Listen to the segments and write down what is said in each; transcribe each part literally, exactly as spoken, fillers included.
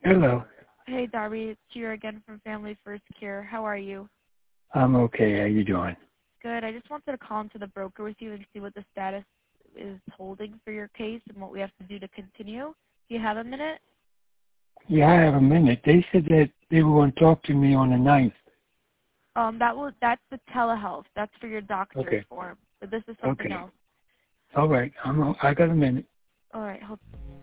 Hello. Hey, Darby, it's Cheer again from Family First Care. How are you? I'm okay. How you doing? Good. I just wanted to call into the broker with you and see what the status is holding for your case and what we have to do to continue. Do you have a minute? Yeah, I have a minute. They said that they were going to talk to me on the ninth. Um, that will that's the telehealth. That's for your doctor's Okay. form. But this is something Okay. else. All right. I'm. I got a minute. All right. Hold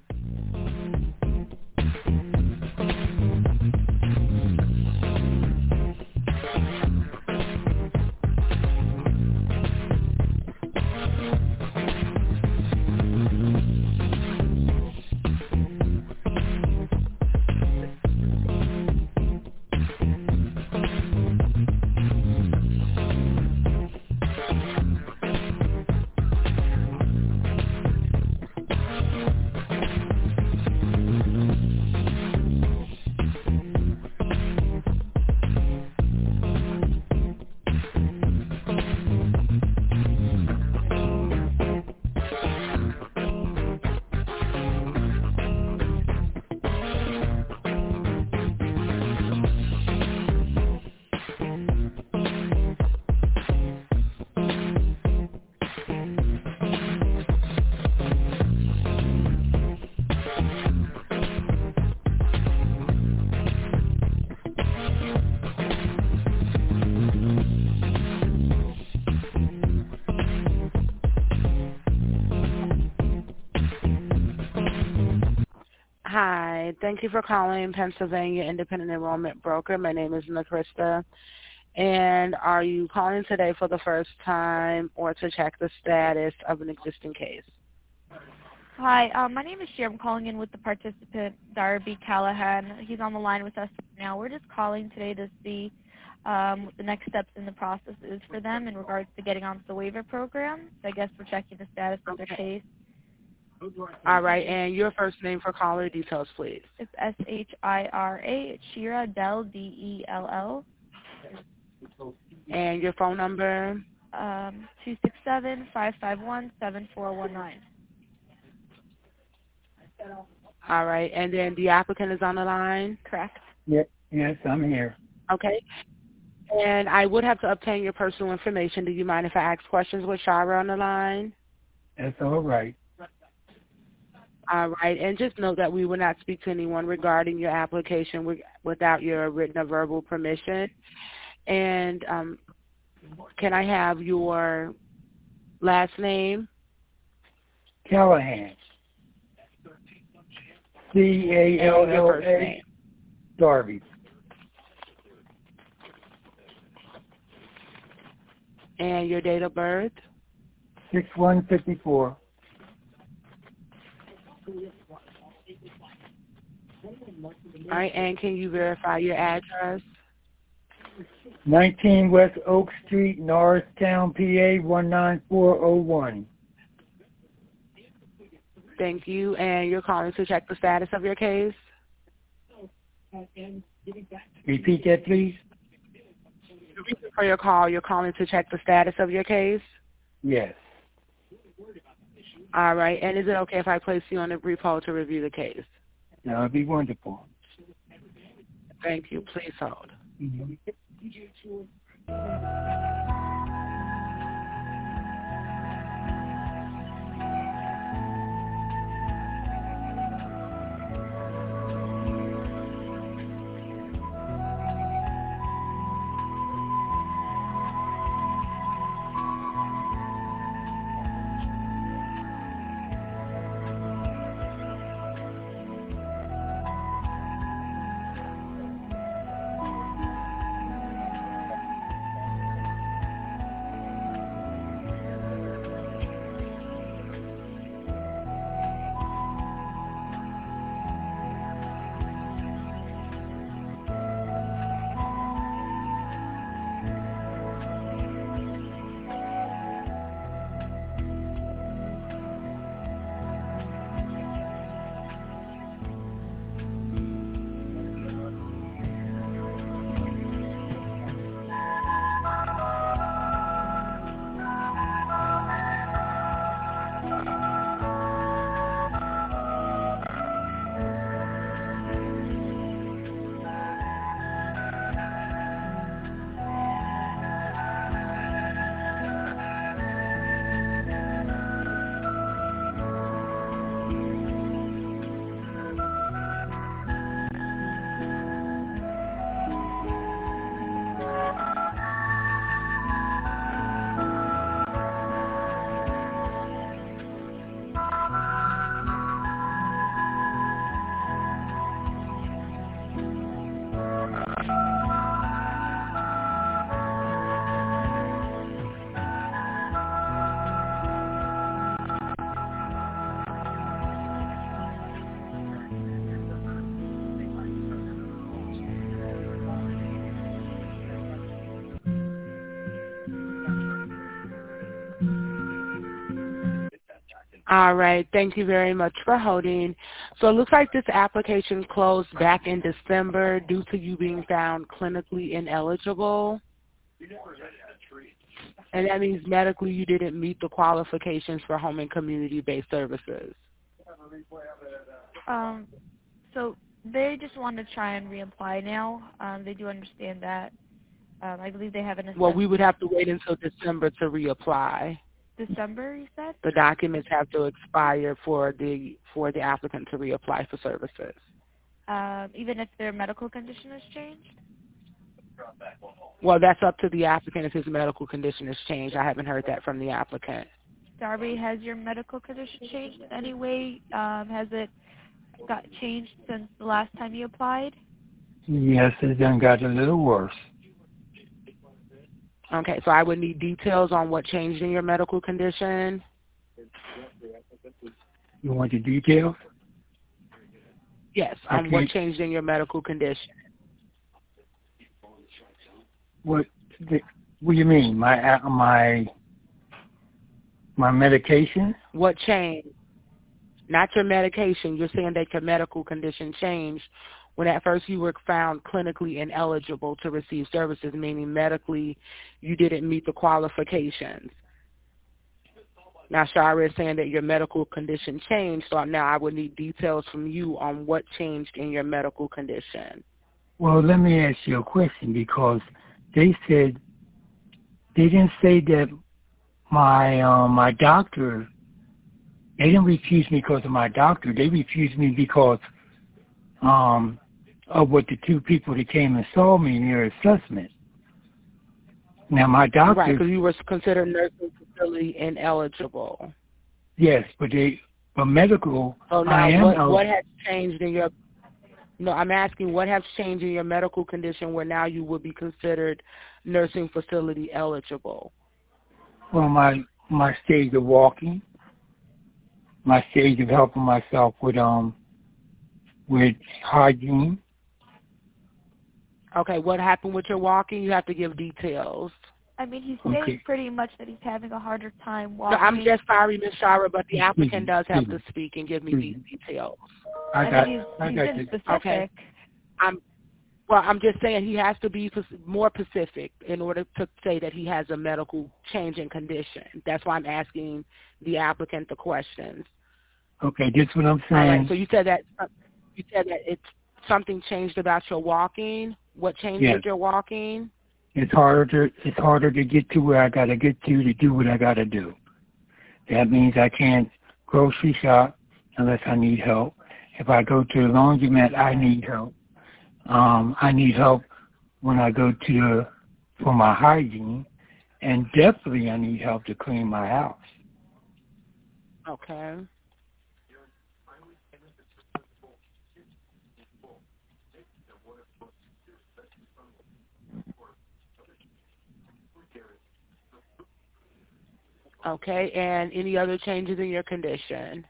Hi. Thank you for calling Pennsylvania Independent Enrollment Broker. My name is Nakrista. And are you calling today for the first time or to check the status of an existing case? Hi, um, my name is Cheer. I'm calling in with the participant, Darby Callahan. He's on the line with us now. We're just calling today to see um, what the next steps in the process is for them in regards to getting onto the waiver program. So I guess we're checking the status of their case. All right. And your first name for caller details, please. It's S H I R A. It's Shira Dell, D E L L. And your phone number. Um, two six seven, five five one, seven four one nine. All right. And then the applicant is on the line. Correct. Yeah. Yes, I'm here. Okay. And I would have to obtain your personal information. Do you mind if I ask questions with Shira on the line? That's all right. All right. And just note that we will not speak to anyone regarding your application with, without your written or verbal permission. And um, can I have your last name? Callahan. C A L And your L first A. name. Darby. And your date of birth? Six one fifty four. All right. And can you verify your address? Nineteen West Oak Street, Norristown, P A one nine four zero one. Thank you. And you're calling to check the status of your case? Repeat that, please. The reason for your call, you're calling to check the status of your case? Yes. All right. And is it okay if I place you on a brief hold to review the case? That would be wonderful. Thank you. Please hold. Mm-hmm. All right. Thank you very much for holding. So it looks like this application closed back in December due to you being found clinically ineligible. And that means medically you didn't meet the qualifications for home and community-based services. Um, so they just want to try and reapply now. Um, they do understand that. Um, I believe they have an assessment. Well, we would have to wait until December to reapply. December, you said? The documents have to expire for the for the applicant to reapply for services. Um, even if their medical condition has changed? Well, that's up to the applicant if his medical condition has changed. I haven't heard that from the applicant. Darby, has your medical condition changed in any way? Um, has it got changed since the last time you applied? Yes, it done got a little worse. Okay, so I would need details on what changed in your medical condition. You want the details? Yes, on um, what changed in your medical condition. What? The, what do you mean? My my my medication? What changed? Not your medication. You're saying that your medical condition changed when at first you were found clinically ineligible to receive services, meaning medically you didn't meet the qualifications. Now, Shara is saying that your medical condition changed, so now I would need details from you on what changed in your medical condition. Well, let me ask you a question, because they said, they didn't say that my uh, my doctor, they didn't refuse me because of my doctor. They refused me because um, of what the two people that came and saw me in their assessment. Now, my doctor... Right, because you were considered nursing facility ineligible. Yes, but they, but medical, so now I am what, eligible. What has changed in your... No, I'm asking what has changed in your medical condition where now you would be considered nursing facility eligible? Well, my, my stage of walking, my stage of helping myself with, um, with hygiene. Okay, what happened with your walking? You have to give details. I mean, he's saying okay. pretty much that he's having a harder time walking. No, I'm just sorry, Miz Shara, but the applicant does have Please. to speak and give me Please. these details. I I got, mean, he's, I he's got been you. specific. Okay. I'm, well, I'm just saying he has to be more specific in order to say that he has a medical change in condition. That's why I'm asking the applicant the questions. Okay, that's what I'm saying. All right, so you said that you said that it's something changed about your walking. What changed yes. with your walking? It's harder to it's harder to get to where I gotta get to to do what I gotta do. That means I can't grocery shop unless I need help. If I go to the laundromat, I need help. Um, I need help when I go to the for my hygiene, and definitely I need help to clean my house. Okay. Okay, and any other changes in your condition?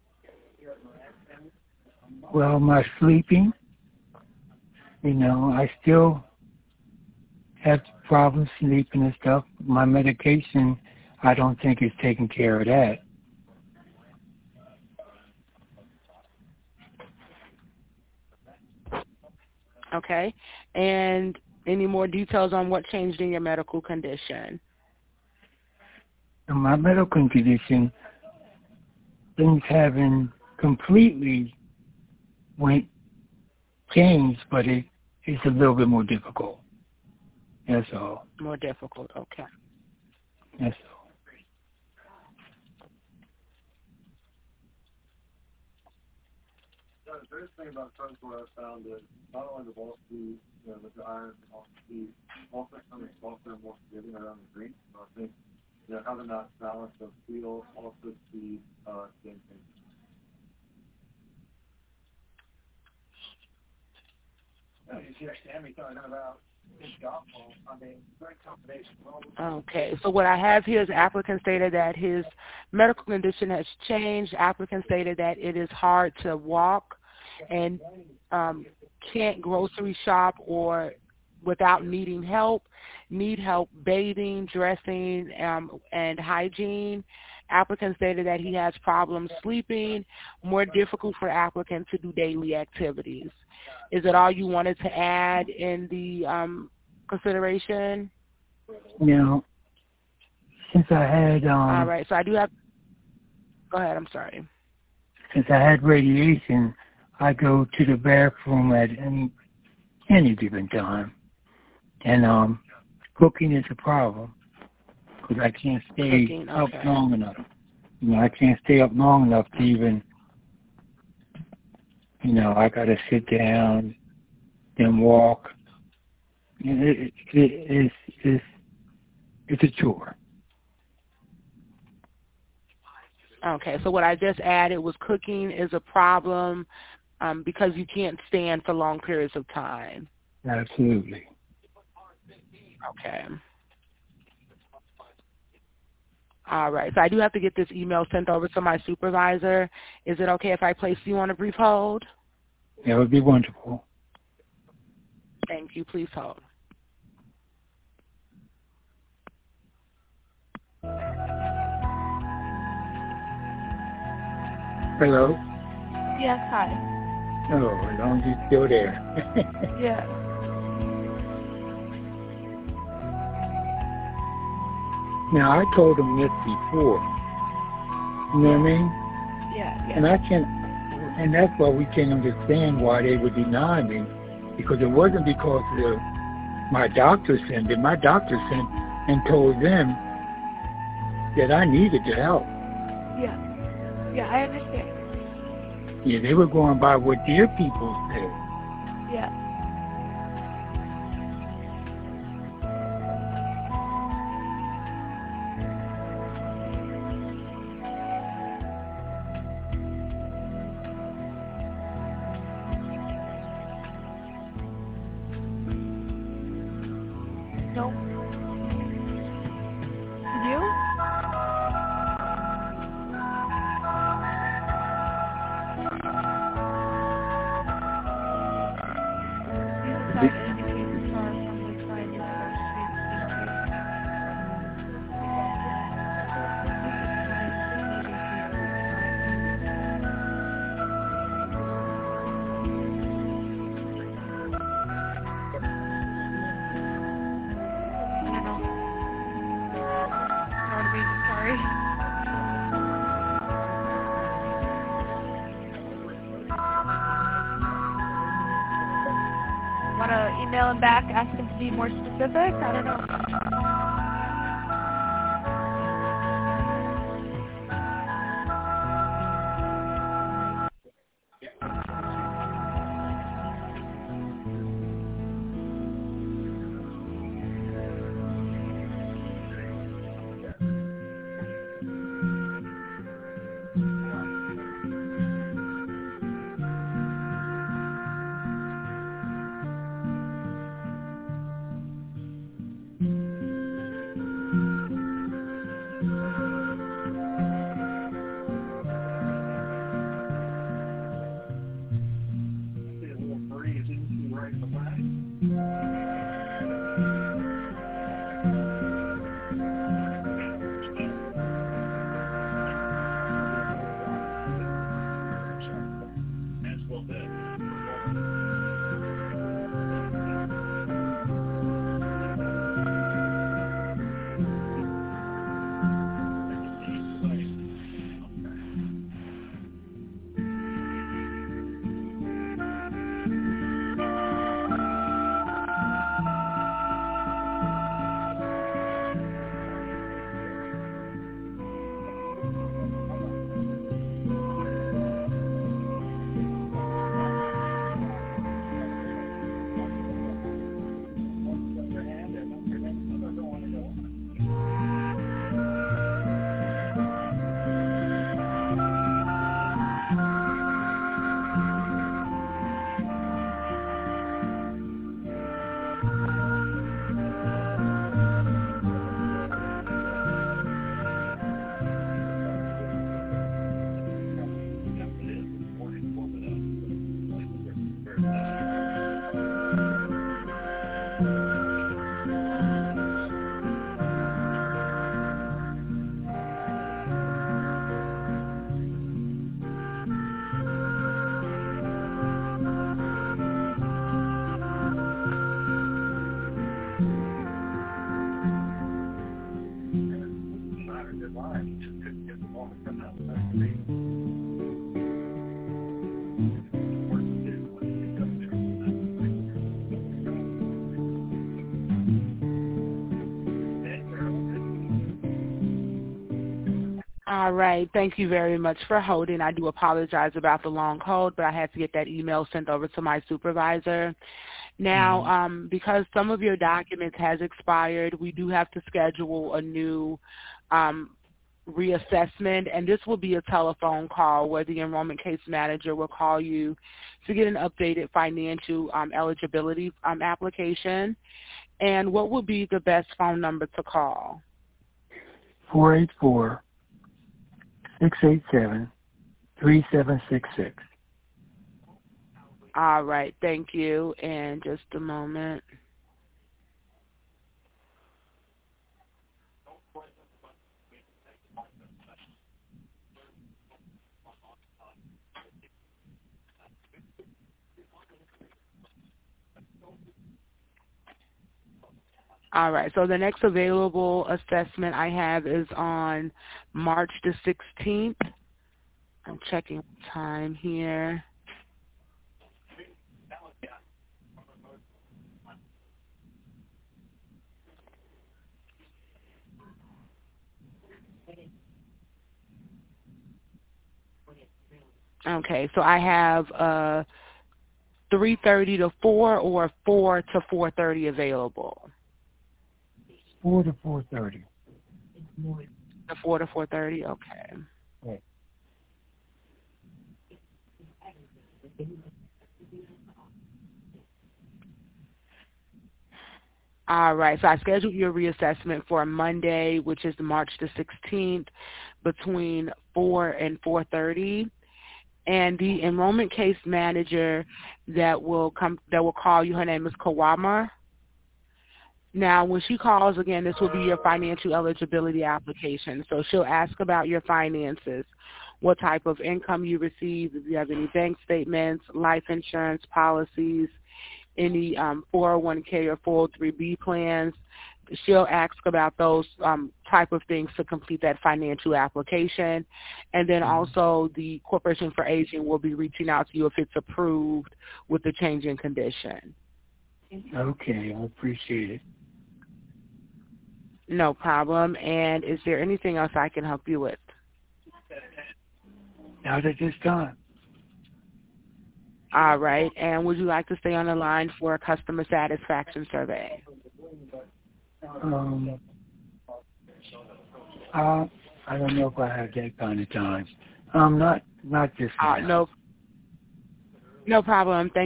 Well, my sleeping, you know, I still have problems sleeping and stuff. My medication, I don't think is taking care of that. Okay, and any more details on what changed in your medical condition? In my medical condition, things haven't completely went changed, but it, it's a little bit more difficult. That's all. More difficult, okay. That's all. The first thing about Sun's what I found is not only the ball speed, you know, with the iron and off speed, also some of the also more forgiving around the green. So I think, you know, having that balance of feel, also speed, uh, same thing. Okay, so what I have here is the applicant stated that his medical condition has changed. Applicant stated that it is hard to walk and um, can't grocery shop or without needing help, need help bathing, dressing, um, and hygiene. applicant stated that he has problems sleeping, more difficult for applicant to do daily activities. Is it all you wanted to add in the um, consideration? Now, since I had um, all right, so I do have. Go ahead. I'm sorry. Since I had radiation, I go to the bathroom at any any given time, and um, cooking is a problem because I can't stay Cooking, up okay. long enough. You know, I can't stay up long enough to even. You know, I gotta sit down, then walk. It, it, it, it's it's it's a chore. Okay, so what I just added was cooking is a problem um, because you can't stand for long periods of time. Absolutely. Okay. All right, so I do have to get this email sent over to my supervisor. Is it okay if I place you on a brief hold? That would be wonderful. Thank you. Please hold. Hello? Yes, hi. Oh, as long as you're still there. Yeah. Now, I told them this before. You know what I mean? Yeah, yeah. And I can't, and that's why we can't understand why they would deny me, because it wasn't because of my doctor sent it. My doctor sent and told them that I needed the help. Yeah. Yeah, I understand. Yeah, they were going by what their people said. Yeah. Nope. Did you? You decided to indicate the star from which side your first street increased. I don't know. Sorry to be sorry. Want to email him back, ask him to be more specific? I don't know. All right. Thank you very much for holding. I do apologize about the long hold, but I had to get that email sent over to my supervisor. Now, um, because some of your documents has expired, we do have to schedule a new um, reassessment, and this will be a telephone call where the enrollment case manager will call you to get an updated financial um, eligibility um, application. And what would be the best phone number to call? four eight four, six eight seven, three seven six six. All right, thank you. And just a moment. All right, so the next available assessment I have is on March the sixteenth. I'm checking time here. Okay, so I have uh, three thirty to four or four to four thirty available. four to four thirty. The four to four thirty, okay. Right. All right, so I scheduled your reassessment for Monday, which is March the sixteenth, between four and four thirty. And the enrollment case manager that will come, that will call you, her name is Kawama. Now, when she calls, again, this will be your financial eligibility application. So she'll ask about your finances, what type of income you receive, if you have any bank statements, life insurance policies, any um, four oh one K or four oh three B plans. She'll ask about those um, type of things to complete that financial application. And then also the Corporation for Aging will be reaching out to you if it's approved with the change in condition. Okay, I appreciate it. No problem. And is there anything else I can help you with? Not at this time. All right. And would you like to stay on the line for a customer satisfaction survey? Um, uh, I don't know if I have that kind of time. Um, not not this Uh, time. no, no problem. Thank